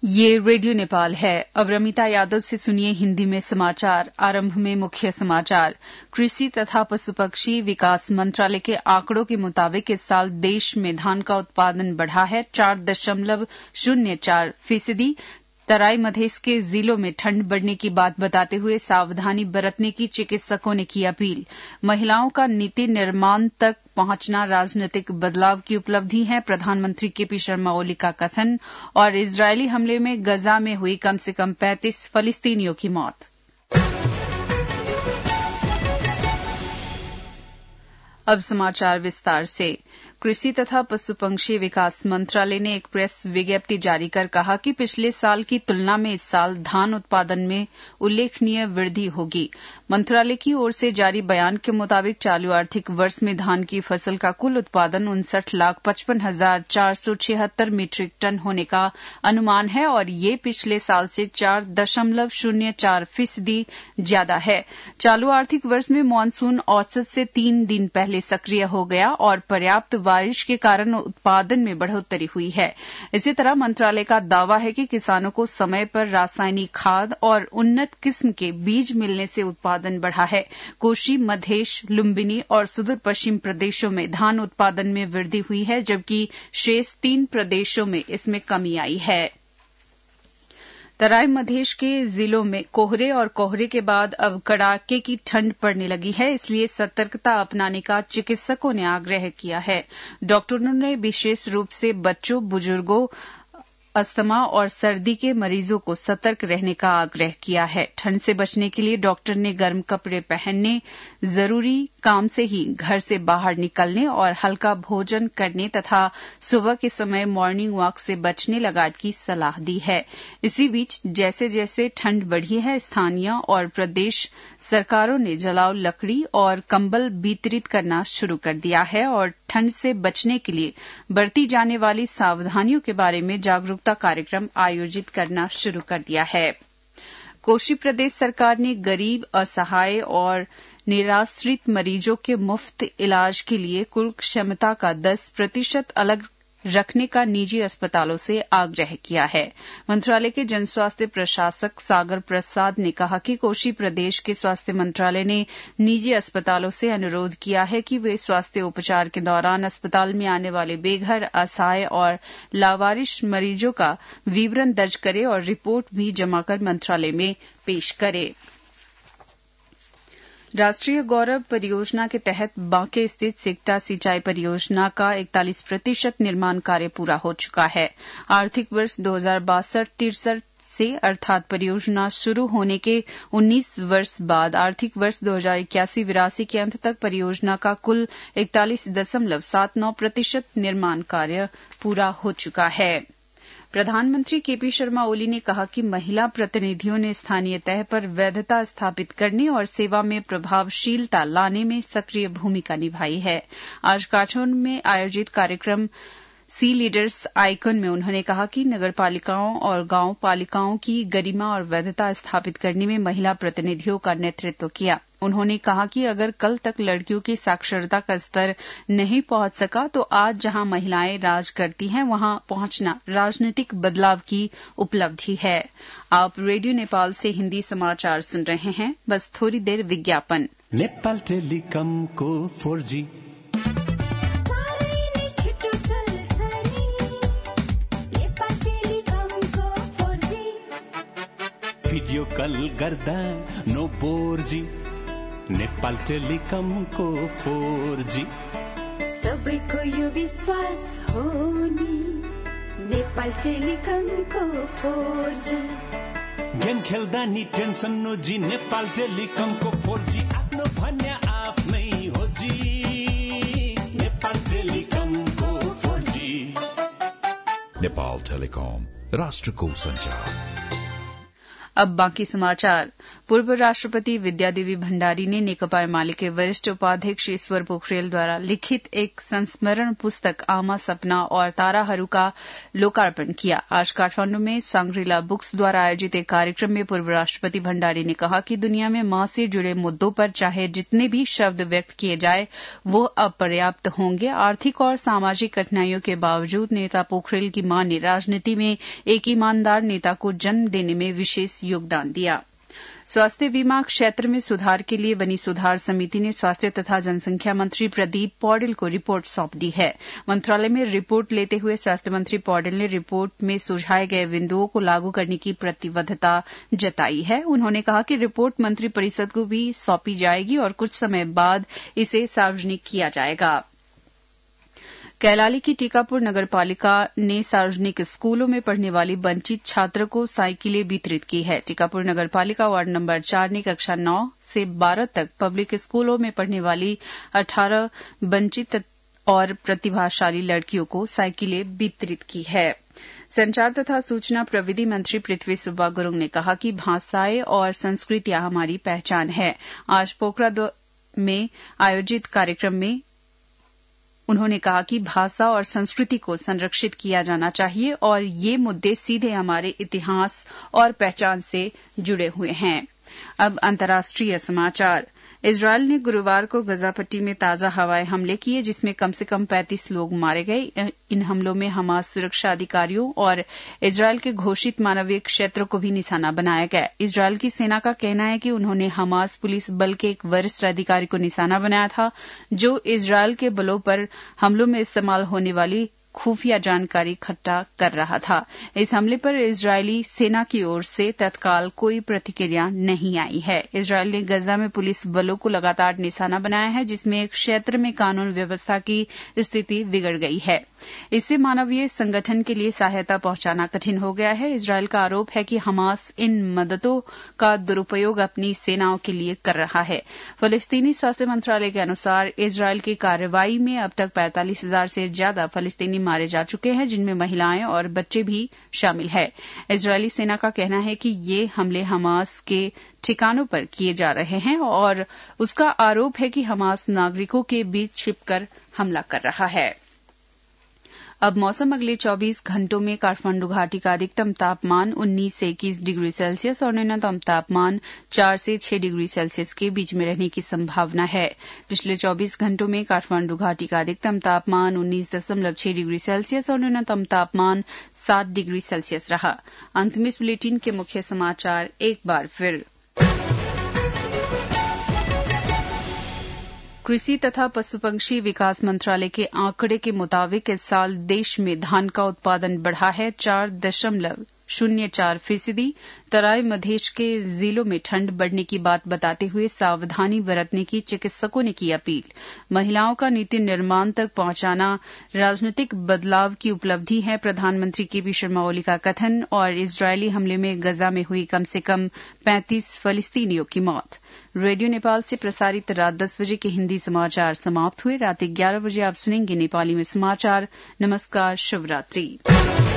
ये रेडियो नेपाल है। अब रमिता यादव से सुनिए हिंदी में समाचार। आरंभ में मुख्य समाचार। कृषि तथा पशु पक्षी विकास मंत्रालय के आंकड़ों के मुताबिक इस साल देश में धान का उत्पादन बढ़ा है 4.04%। तराई मधेश के जिलों में ठंड बढ़ने की बात बताते हुए सावधानी बरतने की चिकित्सकों ने की अपील। महिलाओं का नीति निर्माण तक पहुंचना राजनीतिक बदलाव की उपलब्धि है, प्रधानमंत्री केपी शर्मा ओली का कथन। और इजरायली हमले में गजा में हुई कम से कम 35 फलस्तीनियों की मौत। अब समाचार विस्तार से। कृषि तथा पशु पक्षी विकास मंत्रालय ने एक प्रेस विज्ञप्ति जारी कर कहा कि पिछले साल की तुलना में इस साल धान उत्पादन में उल्लेखनीय वृद्धि होगी। मंत्रालय की ओर से जारी बयान के मुताबिक चालू आर्थिक वर्ष में धान की फसल का कुल उत्पादन 59,55,476 मीट्रिक टन होने का अनुमान है और ये पिछले साल से 4.04% ज्यादा है। चालू आर्थिक वर्ष में मानसून औसत से 3 दिन पहले सक्रिय हो गया और पर्याप्त बारिश के कारण उत्पादन में बढ़ोतरी हुई है। इसी तरह मंत्रालय का दावा है कि किसानों को समय पर रासायनिक खाद और उन्नत किस्म के बीज मिलने से उत्पादन बढ़ा है। कोशी, मधेश, लुम्बिनी और सुदूर पश्चिम प्रदेशों में धान उत्पादन में वृद्धि हुई है, जबकि शेष 3 प्रदेशों में इसमें कमी आई है। तराई मधेश के जिलों में कोहरे के बाद अब कड़ाके की ठंड पड़ने लगी है, इसलिए सतर्कता अपनाने का चिकित्सकों ने आग्रह किया है। डॉक्टरों ने विशेष रूप से बच्चों, बुजुर्गों, अस्थमा और सर्दी के मरीजों को सतर्क रहने का आग्रह किया है। ठंड से बचने के लिए डॉक्टर ने गर्म कपड़े पहनने, जरूरी काम से ही घर से बाहर निकलने और हल्का भोजन करने तथा सुबह के समय मॉर्निंग वॉक से बचने लगात की सलाह दी है। इसी बीच जैसे जैसे ठंड बढ़ी है, स्थानीय और प्रदेश सरकारों ने जलाव लकड़ी और कंबल वितरित करना शुरू कर दिया है और ठंड से बचने के लिए बरती जाने वाली सावधानियों के बारे में जागरूकता कार्यक्रम आयोजित करना शुरू कर दिया है। कोशी प्रदेश सरकार ने गरीब, असहाय और निराश्रित मरीजों के मुफ्त इलाज के लिए कुल क्षमता का 10% अलग रखने का निजी अस्पतालों से आग्रह किया है। मंत्रालय के जन स्वास्थ्य प्रशासक सागर प्रसाद ने कहा कि कोशी प्रदेश के स्वास्थ्य मंत्रालय ने निजी अस्पतालों से अनुरोध किया है कि वे स्वास्थ्य उपचार के दौरान अस्पताल में आने वाले बेघर, असहाय और लावारिश मरीजों का विवरण दर्ज करें और रिपोर्ट भी जमा कर मंत्रालय में पेश करें। राष्ट्रीय गौरव परियोजना के तहत बांके स्थित सिकटा सिंचाई परियोजना का 41% निर्माण कार्य पूरा हो चुका है। आर्थिक वर्ष 2062-63 से अर्थात परियोजना शुरू होने के 19 वर्ष बाद आर्थिक वर्ष 2081-82 के अंत तक परियोजना का कुल 41.79% निर्माण कार्य पूरा हो चुका है। प्रधानमंत्री केपी शर्मा ओली ने कहा कि महिला प्रतिनिधियों ने स्थानीय तह पर वैधता स्थापित करने और सेवा में प्रभावशीलता लाने में सक्रिय भूमिका निभाई है। आज काठमांडू में आयोजित कार्यक्रम सी लीडर्स आइकन में उन्होंने कहा कि नगरपालिकाओं और गांव पालिकाओं की गरिमा और वैधता स्थापित करने में महिला प्रतिनिधियों का नेतृत्व किया। उन्होंने कहा कि अगर कल तक लड़कियों की साक्षरता का स्तर नहीं पहुंच सका तो आज जहां महिलाएं राज करती हैं वहां पहुंचना राजनीतिक बदलाव की उपलब्धि है। आप रेडियो नेपाल से हिंदी समाचार सुन रहे हैं। बस थोड़ी देर विज्ञापन। नेपाल टेलिकम को 4G भिडियो कल गर्दा नो बोर्जी नेपाल टेलिकमको 4G सबैको यो विश्वास हो नि नेपाल टेलिकमको 4G गेम खेल्दा नि टेन्सन नो जी नेपाल टेलिकमको 4G आफ्नो भन्या आफ्नै हो जी नेपाल टेलिकमको 4G नेपाल टेलिकम राष्ट्रको संचार। अब बाकी समाचार। पूर्व राष्ट्रपति विद्यादेवी भण्डारी ने नेकपा एमाले के वरिष्ठ उपाध्यक्ष ईश्वर पोखरेल द्वारा लिखित एक संस्मरण पुस्तक आमा सपना और ताराहरू का लोकार्पण किया। आज काठमांडू में सांग्रीला बुक्स द्वारा आयोजित एक कार्यक्रम में पूर्व राष्ट्रपति भण्डारी ने कहा कि दुनिया में मां से जुड़े मुद्दों पर चाहे जितने भी शब्द व्यक्त किए जाए वो अपर्याप्त होंगे। आर्थिक और सामाजिक कठिनाइयों के बावजूद नेता पोखरेल की मां ने राजनीति में एक ईमानदार नेता को जन्म देने में विशेष योगदान दिया। स्वास्थ्य बीमा क्षेत्र में सुधार के लिए बनी सुधार समिति ने स्वास्थ्य तथा जनसंख्या मंत्री प्रदीप पौडेल को रिपोर्ट सौंप दी है। मंत्रालय में रिपोर्ट लेते हुए स्वास्थ्य मंत्री पौडेल ने रिपोर्ट में सुझाए गए बिंदुओं को लागू करने की प्रतिबद्धता जताई है। उन्होंने कहा कि रिपोर्ट मंत्री परिषद को भी सौंपी जाएगी और कुछ समय बाद इसे सार्वजनिक किया जाएगा। कैलाली की टीकापुर नगरपालिका ने सार्वजनिक स्कूलों में पढ़ने वाली वंचित छात्र को साइकिलें वितरित की है। टीकापुर नगरपालिका वार्ड नंबर 4 ने कक्षा 9 से 12 तक पब्लिक स्कूलों में पढ़ने वाली 18 वंचित और प्रतिभाशाली लड़कियों को साइकिलें वितरित की है। संचार तथा सूचना प्रविधि मंत्री पृथ्वी सुब्बा गुरुंग ने कहा कि भाषाएं और संस्कृतियां हमारी पहचान है। आज पोखरा में आयोजित कार्यक्रम में उन्होंने कहा कि भाषा और संस्कृति को संरक्षित किया जाना चाहिए और ये मुद्दे सीधे हमारे इतिहास और पहचान से जुड़े हुए हैं। अब अंतर्राष्ट्रीय समाचार। इजरायल ने गुरुवार को गजा पट्टी में ताजा हवाई हमले किए जिसमें कम से कम 35 लोग मारे गए। इन हमलों में हमास सुरक्षा अधिकारियों और इजरायल के घोषित मानवीय क्षेत्रों को भी निशाना बनाया गया। इजरायल की सेना का कहना है कि उन्होंने हमास पुलिस बल के एक वरिष्ठ अधिकारी को निशाना बनाया था जो इजरायल के बलों पर हमलों में इस्तेमाल होने वाली खुफिया जानकारी इकट्ठा कर रहा था। इस हमले पर इजरायली सेना की ओर से तत्काल कोई प्रतिक्रिया नहीं आई है। इजरायल ने गजा में पुलिस बलों को लगातार निशाना बनाया है जिसमें एक क्षेत्र में कानून व्यवस्था की स्थिति बिगड़ गई है। इससे मानवीय संगठन के लिए सहायता पहुंचाना कठिन हो गया है। इजरायल का आरोप है कि हमास इन मददों का दुरुपयोग अपनी सेनाओं के लिए कर रहा है। फलस्तीनी स्वास्थ्य मंत्रालय के अनुसार इजरायल की कार्रवाई में अब तक 45,000 से ज्यादा फलस्तीनी मारे जा चुके हैं जिनमें महिलाएं और बच्चे भी शामिल हैं। इजरायली सेना का कहना है कि ये हमले हमास के ठिकानों पर किए जा रहे हैं और उसका आरोप है कि हमास नागरिकों के बीच छिपकर हमला कर रहा है। अब मौसम। अगले 24 घंटों में काठमांडू घाटी का अधिकतम तापमान 19 से 21 डिग्री सेल्सियस और न्यूनतम तापमान 4 से 6 डिग्री सेल्सियस के बीच में रहने की संभावना है। पिछले 24 घंटों में काठमांडू घाटी का अधिकतम तापमान 19.6 डिग्री सेल्सियस और न्यूनतम तापमान 7 डिग्री सेल्सियस रहा। अंत में इस बुलेटिन के मुख्य समाचार एक बार फिर। कृषि तथा पशुपक्षी विकास मंत्रालय के आंकड़े के मुताबिक इस साल देश में धान का उत्पादन बढ़ा है 4.04%। तराई मधेश के जिलों में ठंड बढ़ने की बात बताते हुए सावधानी बरतने की चिकित्सकों ने की अपील। महिलाओं का नीति निर्माण तक पहुंचाना राजनीतिक बदलाव की उपलब्धि है, प्रधानमंत्री केपी शर्मा ओली का कथन। और इजरायली हमले में गजा में हुई कम से कम 35 फलस्तीनियों की मौत। रेडियो नेपाल से प्रसारित रात 10 बजे के हिंदी समाचार समाप्त हुए। रात 11 बजे आप सुनेंगे नेपाली में समाचार। नमस्कार, शुभ रात्रि।